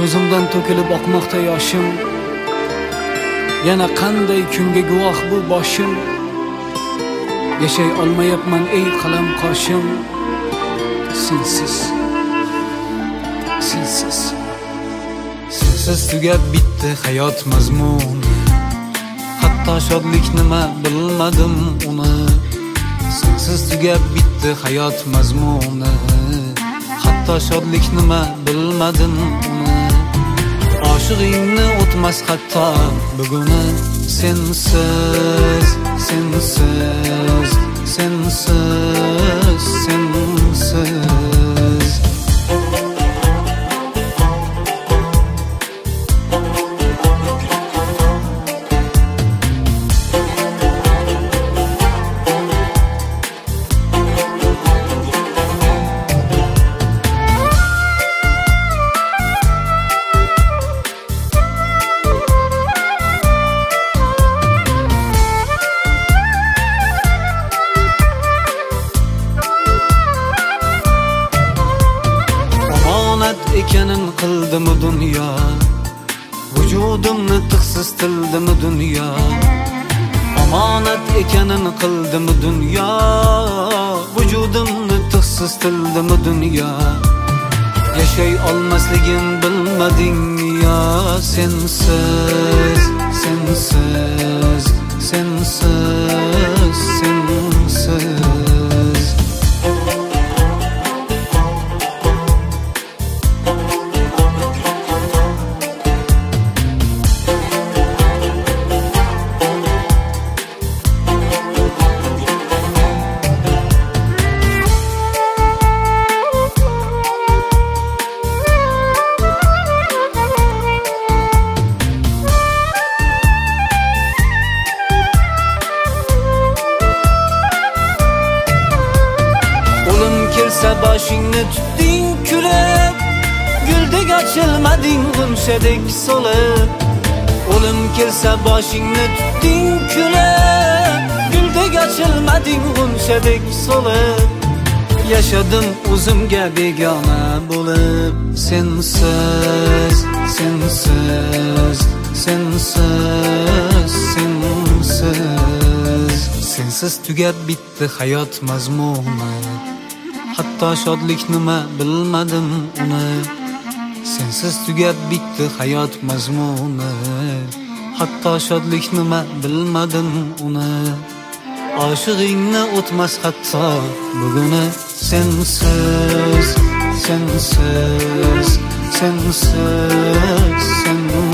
Ko'zimdan to'kilib oqmoqda yoshim. Yana qanday kunga guvoh bu boshim. Yashay olmayapman ey qalam qoshim. Sensiz, sensiz, sensiz tugab bitdi hayot mazmuni. Hatto shodlik nima bilmadim uni. Sensiz tugab bitdi hayot mazmuni. Hatto shodlik nima bilmadim uni. Oshig'ingni o'tmas hatto buguni. Sensiz, sensiz, sensiz, sensiz. Ekanin qildimi dunyo, vujudimni tiqsiz tildimi dunyo. Omonat ekanin qildimi dunyo, vujudimni tiqsiz tildimi dunyo. Yashay olmasligim bilmading yo. Sensiz, sensiz, sensiz, sensiz. Boshingni tutding kulib, guldek ochilmading g'unshadek so'lib. O'lim kelsa boshingni tutding kulib, guldek ochilmading g'unshadek so'lib. Yashadim o'zimga begona bo'lib. Sensiz, sensiz, sensiz, sensiz. Sensiz tugab bitdi hayot mazmuni. Hatto shodlik nima bilmadim uni. Sensiz tugab bitdi hayot mazmuni. Hatto shodlik nima bilmadim uni. Oshig'ingni o'tmas hatto buguni. Sensiz, sensiz, sensiz, sensiz.